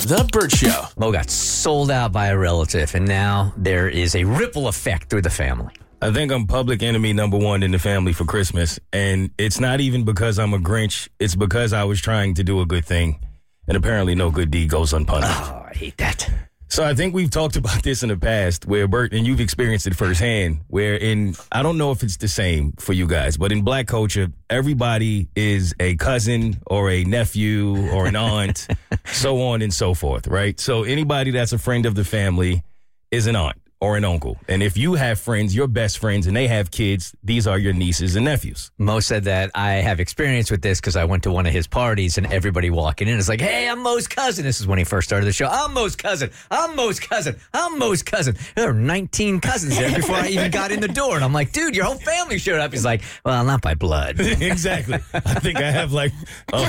The Burt Show. Mo got sold out by a relative, and now there is a ripple effect through the family. I think I'm public enemy number one in the family for Christmas. And it's not even because I'm a Grinch. It's because I was trying to do a good thing. And apparently no good deed goes unpunished. Oh, I hate that. So I think we've talked about this in the past where, Bert, and you've experienced it firsthand, where I don't know if it's the same for you guys, but in black culture, everybody is a cousin or a nephew or an aunt, so on and so forth, right? So anybody that's a friend of the family is an aunt or an uncle. And if you have friends, your best friends, and they have kids, these are your nieces and nephews. Mo said that I have experience with this because I went to one of his parties and everybody walking in is like, hey, I'm Mo's cousin. This is when he first started the show. I'm Mo's cousin. I'm Mo's cousin. I'm Mo's cousin. There were 19 cousins there before I even got in the door. And I'm like, dude, your whole family showed up. He's like, well, not by blood. Exactly. I think I have like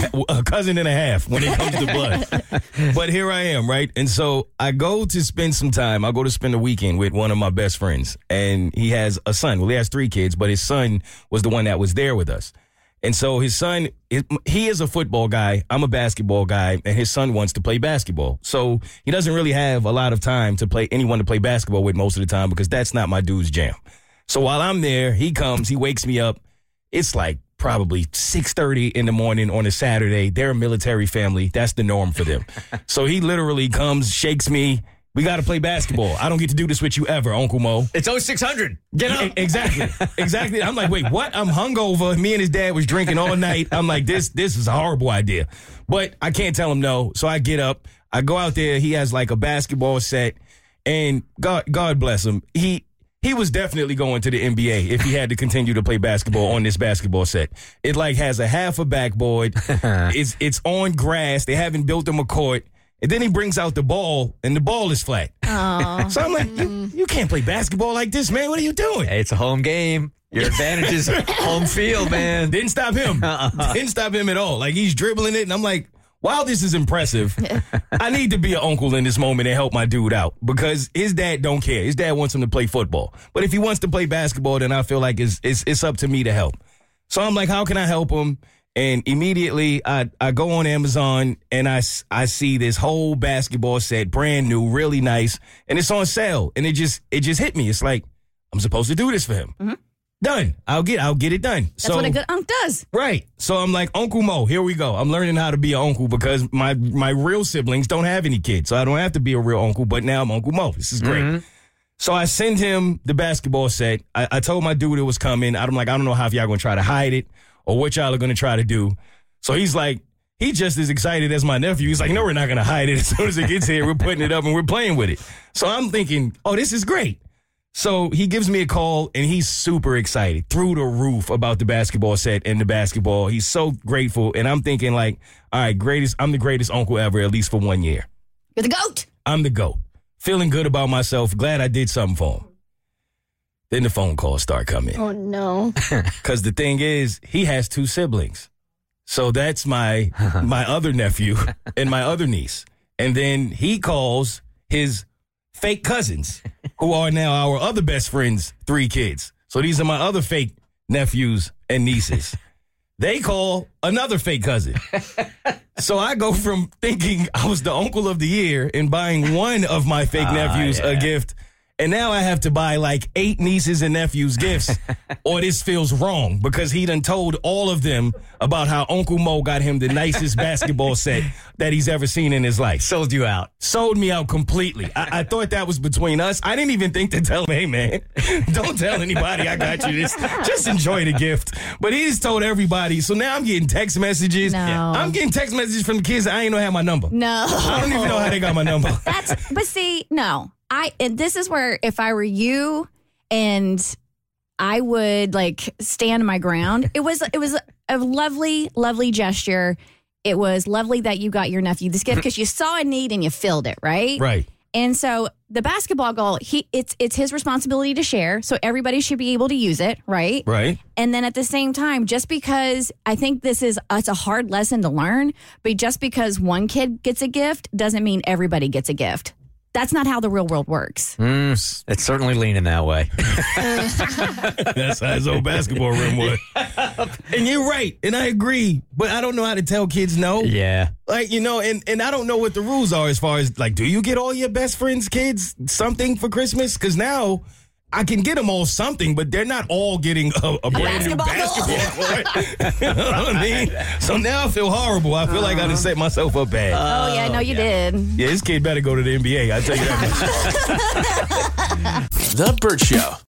a cousin and a half when it comes to blood. But here I am, right? And so I go to spend some time. I go to spend a weekend with one of my best friends, and he has a son. Well, he has 3 kids, but his son was the one that was there with us. And so his son, he is a football guy. I'm a basketball guy, and his son wants to play basketball. So he doesn't really have a lot of time to play anyone to play basketball with most of the time because that's not my dude's jam. So while I'm there, he comes, he wakes me up. It's like probably 6:30 in the morning on a Saturday. They're a military family. That's the norm for them. So he literally comes, shakes me. We got to play basketball. I don't get to do this with you ever, Uncle Mo. It's 0600. Get up. Exactly. I'm like, wait, what? I'm hungover. Me and his dad was drinking all night. I'm like, this is a horrible idea. But I can't tell him no. So I get up. I go out there. He has like a basketball set. And God bless him. He was definitely going to the NBA if he had to continue to play basketball on this basketball set. It like has a half a backboard. It's on grass. They haven't built him a court. And then he brings out the ball, and the ball is flat. Aww. So I'm like, you can't play basketball like this, man. What are you doing? Hey, it's a home game. Your advantage is home field, man. Didn't stop him. Didn't stop him at all. Like, he's dribbling it, and I'm like, while this is impressive, I need to be an uncle in this moment and help my dude out because his dad don't care. His dad wants him to play football. But if he wants to play basketball, then I feel like it's up to me to help. So I'm like, how can I help him? And immediately I go on Amazon and I see this whole basketball set, brand new, really nice, and it's on sale. And it just hit me. It's like, I'm supposed to do this for him. Mm-hmm. Done. I'll get it done. That's what a good uncle does. Right. So I'm like, Uncle Mo, here we go. I'm learning how to be an uncle because my real siblings don't have any kids. So I don't have to be a real uncle, but now I'm Uncle Mo. This is great. Mm-hmm. So I send him the basketball set. I told my dude it was coming. I'm like, I don't know how y'all going to try to hide it or what y'all are going to try to do. So he's like, he just as excited as my nephew. He's like, no, we're not going to hide it. As soon as it gets here, we're putting it up and we're playing with it. So I'm thinking, oh, this is great. So he gives me a call, and he's super excited, through the roof about the basketball set and the basketball. He's so grateful, and I'm thinking like, all right, I'm the greatest uncle ever, at least for 1 year. You're the GOAT. I'm the GOAT. Feeling good about myself, glad I did something for him. Then the phone calls start coming. Oh, no. Because the thing is, he has 2 siblings. So that's my other nephew and my other niece. And then he calls his fake cousins, who are now our other best friends' 3 kids. So these are my other fake nephews and nieces. They call another fake cousin. So I go from thinking I was the uncle of the year and buying one of my fake nephews a gift, and now I have to buy like 8 nieces and nephews gifts, or this feels wrong because he done told all of them about how Uncle Mo got him the nicest basketball set that he's ever seen in his life. Sold you out. Sold me out completely. I thought that was between us. I didn't even think to tell him, hey, man, don't tell anybody I got you this. Just enjoy the gift. But he just told everybody. So now I'm getting text messages. No. I'm getting text messages from the kids that I ain't know had my number. No. I don't even know how they got my number. But see, no. And this is where if I were you and I would like stand my ground. It was a lovely, lovely gesture. It was lovely that you got your nephew this gift because you saw a need and you filled it, right? Right. And so the basketball goal, it's his responsibility to share. So everybody should be able to use it, right? Right. And then at the same time, just because I think it's a hard lesson to learn, but just because one kid gets a gift doesn't mean everybody gets a gift. That's not how the real world works. It's certainly leaning that way. That's how his old basketball rim was. And you're right, and I agree, but I don't know how to tell kids no. Yeah. Like, you know, and I don't know what the rules are as far as, like, do you get all your best friends' kids something for Christmas? Because now I can get them all something, but they're not all getting a brand new basketball court. You know what I mean? So now I feel horrible. I feel like I done set myself up bad. Oh, yeah, no, you did. Yeah, this kid better go to the NBA. I tell you that much. The Burt Show.